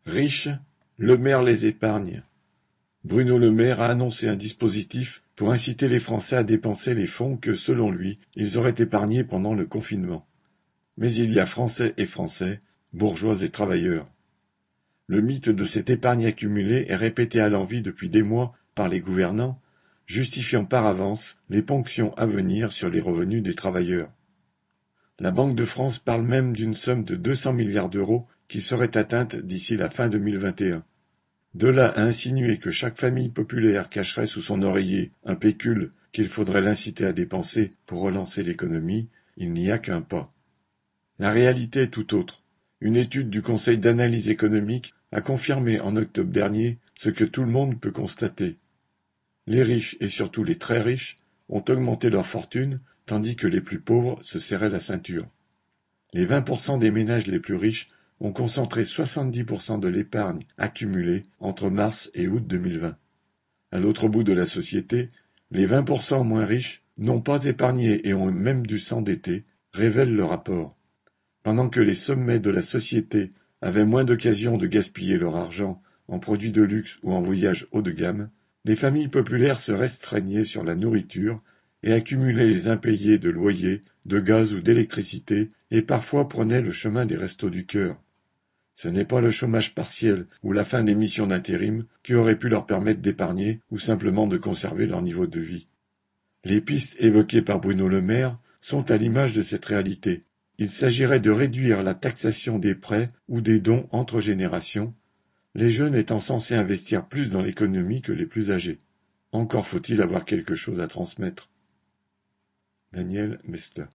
Riches, Le Maire les épargne. Bruno Le Maire a annoncé un dispositif pour inciter les Français à dépenser les fonds que, selon lui, ils auraient épargnés pendant le confinement. Mais il y a Français et Français, bourgeois et travailleurs. Le mythe de cette épargne accumulée est répété à l'envi depuis des mois par les gouvernants, justifiant par avance les ponctions à venir sur les revenus des travailleurs. La Banque de France parle même d'une somme de 200 milliards d'euros qui serait atteinte d'ici la fin 2021. De là à insinuer que chaque famille populaire cacherait sous son oreiller un pécule qu'il faudrait l'inciter à dépenser pour relancer l'économie, il n'y a qu'un pas. La réalité est tout autre. Une étude du Conseil d'analyse économique a confirmé en octobre dernier ce que tout le monde peut constater. Les riches, et surtout les très riches, ont augmenté leur fortune, tandis que les plus pauvres se serraient la ceinture. Les 20% des ménages les plus riches ont concentré 70% de l'épargne accumulée entre mars et août 2020. À l'autre bout de la société, les 20% moins riches n'ont pas épargné et ont même dû s'endetter, révèle le rapport. Pendant que les sommets de la société avaient moins d'occasions de gaspiller leur argent en produits de luxe ou en voyages haut de gamme, les familles populaires se restreignaient sur la nourriture et accumulaient les impayés de loyer, de gaz ou d'électricité et parfois prenaient le chemin des restos du cœur. Ce n'est pas le chômage partiel ou la fin des missions d'intérim qui auraient pu leur permettre d'épargner ou simplement de conserver leur niveau de vie. Les pistes évoquées par Bruno Le Maire sont à l'image de cette réalité. Il s'agirait de réduire la taxation des prêts ou des dons entre générations, les jeunes étant censés investir plus dans l'économie que les plus âgés. Encore faut-il avoir quelque chose à transmettre. Daniel Mestla.